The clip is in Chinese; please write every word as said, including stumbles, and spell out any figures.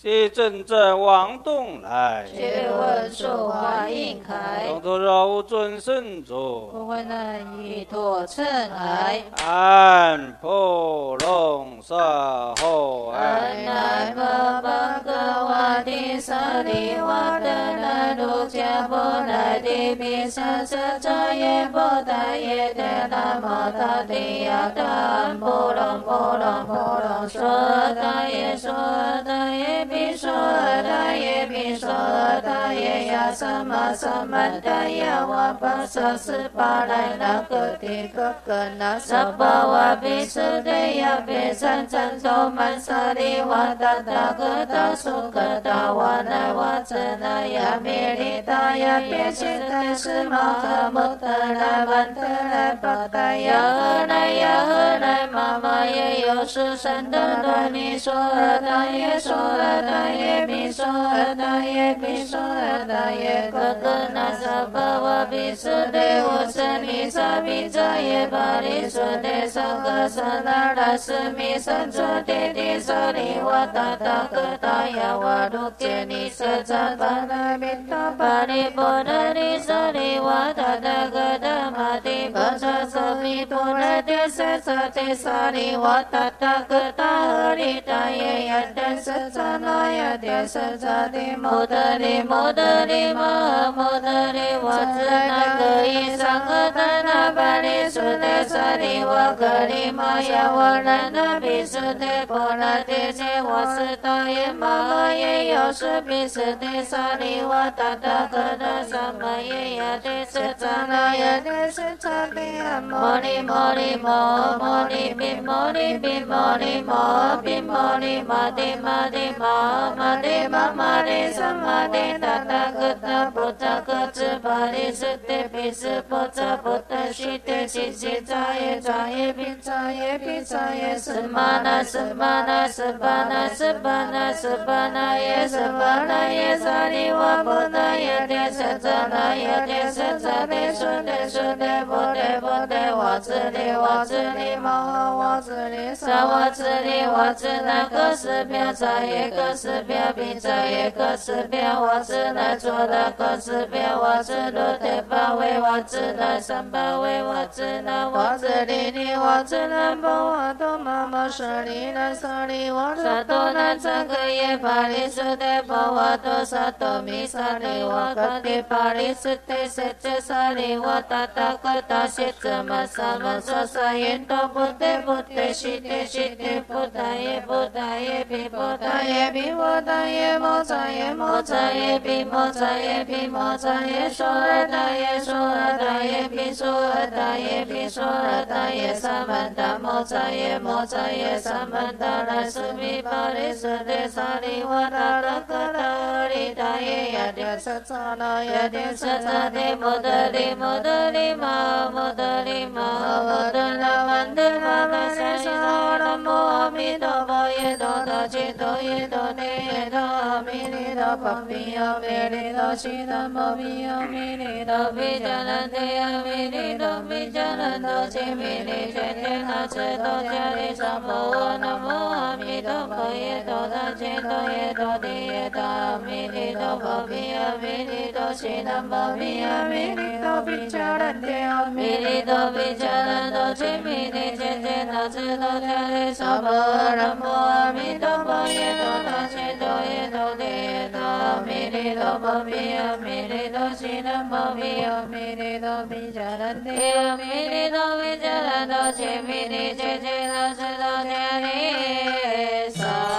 西真正往东来， 皆闻说话应开， 东土柔尊圣主， 不会难以托尘埃。 安普隆萨后安安。 南无巴格瓦提萨利瓦德那卢迦波那提毗萨遮遮耶波达耶德那摩达提亚达安普隆普隆普隆娑达耶娑达耶毗娑达耶毗娑达耶呀萨玛萨曼达呀瓦巴萨斯巴来那格提格格那萨巴瓦毗苏德呀毗三赞多曼萨利瓦达达格达苏格达瓦那瓦泽那呀米利达呀别西达斯玛哈穆特拉曼特拉巴达呀呵那呀呵那玛玛耶有苏珊德罗尼娑达耶娑达耶毗娑达耶毗娑达耶格格那萨巴瓦毗苏德乌舍尼萨毗扎耶巴利苏德萨格萨那拉斯弥三遮帝帝萨利瓦达达格达呀瓦卢杰尼萨扎巴那米达巴利波那尼萨利瓦达达格达玛蒂巴扎萨米多那德萨萨提萨利瓦达达格达哈利达耶呀德萨扎那呀德萨扎提摩德利摩德利玛摩德利瓦兹那格伊萨格达那巴利苏德萨利瓦格利玛呀瓦那那比苏德波那德杰瓦斯达耶玛哈耶有斯比斯德萨利瓦达达格达萨玛耶呀德萨扎那呀德萨扎利呀摩利摩利摩摩利比摩利比摩利摩比摩利玛蒂玛蒂玛玛蒂玛玛蒂萨玛蒂达达格达布达格兹巴利斯德比斯波扎布达西德西西扎耶扎耶比扎耶比扎耶斯玛那斯玛那斯巴那斯巴那斯巴那耶斯巴那耶萨利瓦波达耶德萨扎那耶德萨扎德苏德苏德波德波德瓦兹利瓦兹利玛哈瓦兹利萨瓦兹利瓦兹那格斯标扎耶格斯标比扎耶格斯标瓦兹那佐那格斯标瓦兹罗德巴维瓦兹那三巴维瓦兹那瓦兹利利瓦兹那波瓦多玛玛舍利那萨利瓦萨多那扎格耶巴利苏德波瓦多萨多米萨利瓦格蒂巴利斯特塞切萨利瓦达达格达西泽玛萨玛萨萨耶多布德布德西德西德布达耶布达耶比布达耶比布达耶摩扎耶摩扎耶比摩扎耶比摩扎耶娑达耶娑达耶比娑达耶比娑达耶萨曼达摩扎耶摩扎耶萨曼达拉苏米巴利斯德萨利瓦达达格达利达耶呀德萨扎那呀德萨扎德摩德利摩德利玛摩德利玛摩德拉曼德拉拉萨萨拉摩阿弥陀佛耶多多吉多耶多尼耶多阿弥利多波比阿弥利多西达摩比阿弥利多比迦兰提阿弥利多比迦兰多吉弥利觉天那智多迦利萨婆南无阿弥陀佛耶多达吉多耶多地耶多阿弥利多波比阿弥利多西达摩比阿弥利多比迦兰提阿弥利多比迦兰多吉弥利觉天那智多迦利萨婆南无阿弥陀佛耶多达吉多耶多地耶多阿弥利多波比阿弥利多西达摩比阿弥利多比迦兰提阿弥利多比迦兰多吉弥利觉天那智多迦利萨